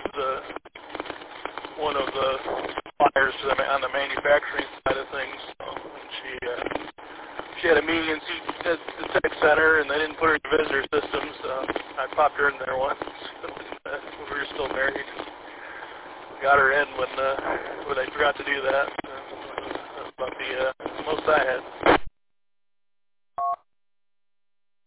one of the suppliers on the manufacturing side of things. So she had a meeting at the tech center, and they didn't put her in the visitor system, so I popped her in there once when we were still married. Got her in when they forgot to do that. That's about the most I had.